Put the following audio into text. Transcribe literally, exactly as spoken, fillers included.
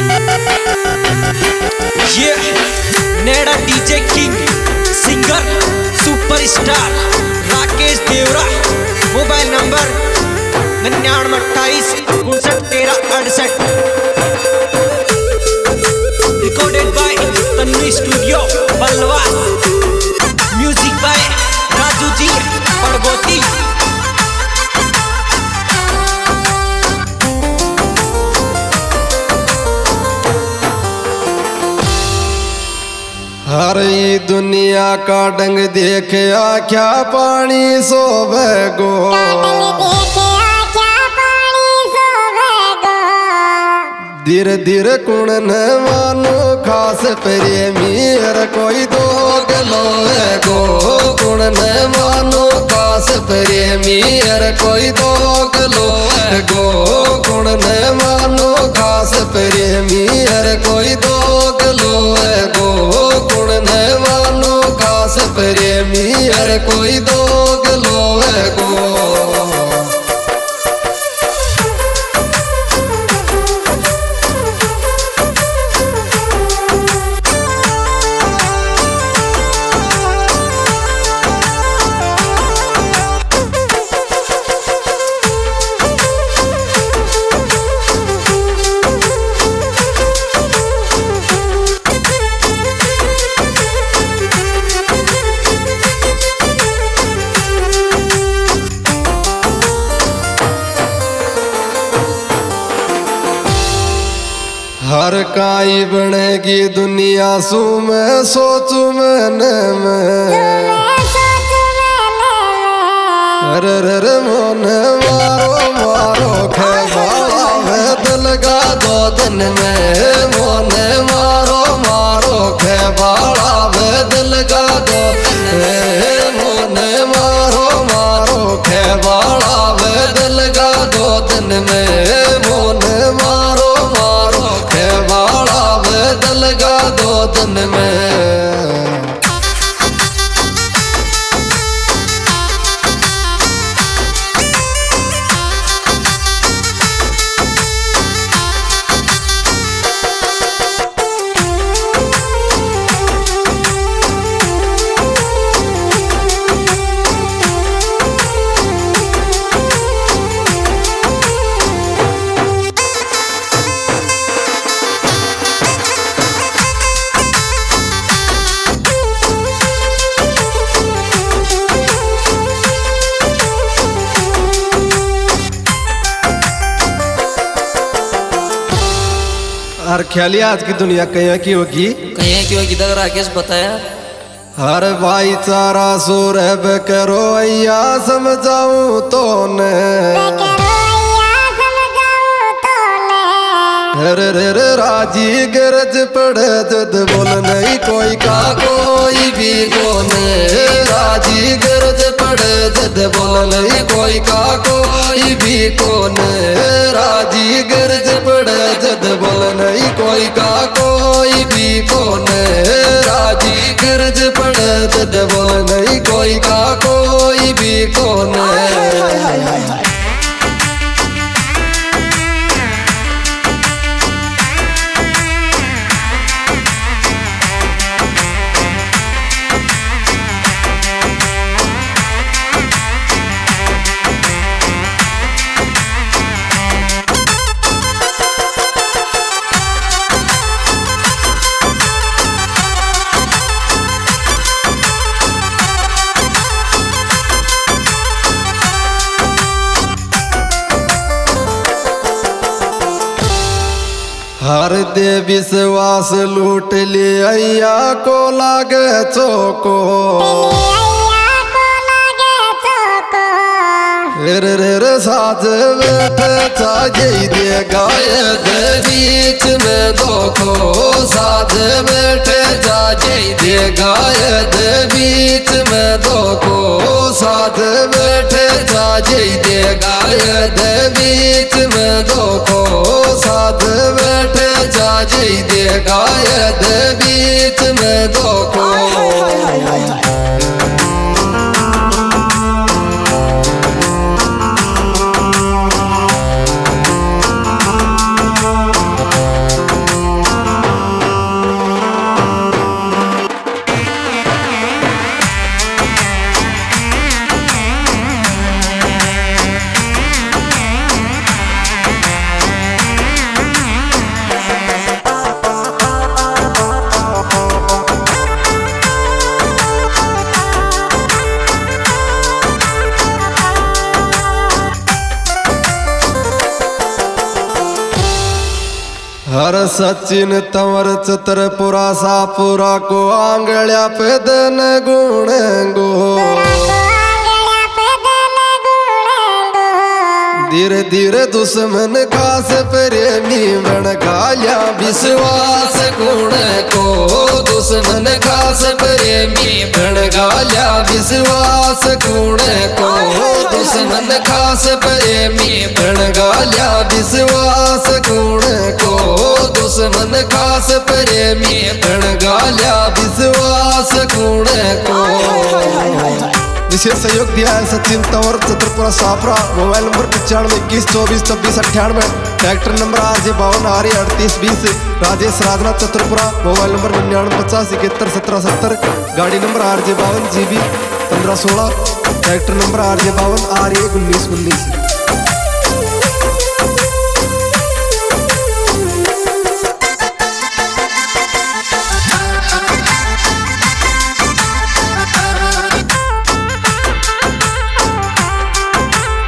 ये नेड़ा DJ king singer superstar Rakesh Devra. Mobile number निन्यानवे अट्ठाईस उनसठ तेरह अड़सठ। Recorded by Tanvi studio Balwa. Music by Raju ji Padboti. हर ई दुनिया का डंग देखे क्या पानी सोवे गो। धीरे धीरे कुण न मानो खास प्रेमी हर कोई दो गलो गो। कुण न मानो खास प्रेमी हर कोई दो गलो गो। कुण न मानो खास प्रेमी हर कोई दो गलो गो। कुण न मानो खास प्रेमी हर कोई दो गलो गो। हर काई बनेगी दुनिया सू मैं सोचू मैंने मैं। अरे रे मोन मारो मारो खेबाला है दिल का दो दिन में। मोन मारो मारो खेबाला है दिल का दो दिन। मोन मारो मारो खेबाला है दिल का दो दिन में। मोन मारो मारो खेबाला है दिल का दो दिन में। हर ख्याली आज की दुनिया कहीं की होगी कहीं की होगी तक राकेश बताया। हर भाईचारा सूरब करो अया समझाऊं तो ने। रे रे रे राजी गरज पड़े जद बोल नहीं कोई का कोई भी कोने। राजी गरज पड़े जद बोल नहीं कोई का कोई भी कोने। राजी गरज पड़े जद बोल नहीं कोई का कोई भी कोने। राजी गरज पड़े जद बोल नहीं कोई का कोई भी कोने। हर दे विश्वास लूट ले अया को लागे चोको। रे रे रे साज बैठे चाहिए दे गाय दे बीच में दोखो। साज बैठे चाहिए दे गाय दे बीच में दोखो। साज बैठे चाहिए दे गाय दे बीच में दोखो। साथ बैठे चाहिए दे गाय दे बीच में दोखो। हर सचिन तंवर चतरपुरा सापुरा को आंगल्या पे दन गुण गो धीरे धीरे दुश्मन खास प्रेमी बन गाया विश्वास गुण को दुश्मन खास प्रेमी बन गाया विश्वास गुण को दुश्मन खास प्रेमी बन गाया विश्वास गुण को दुश्मन खास प्रेमी बन गाया विश्वास गुण को। विशेष सहयोग दिया है सचिन तंवर चतरपुरा सापरा। मोबाइल नंबर पचानवे इक्कीस चौबीस छब्बीस अट्ठानवे। ट्रैक्टर नंबर आर जे बावन आर अड़तीस बीस। राजेश राजनाथ चतरपुरा। मोबाइल नंबर निन्यानवे पचास इकहत्तर सत्रह सत्तर। गाड़ी नंबर आर जे बावन जी बी पंद्रह सोलह। ट्रैक्टर नंबर आर जे बावन आर एक उन्नीस उन्नीस।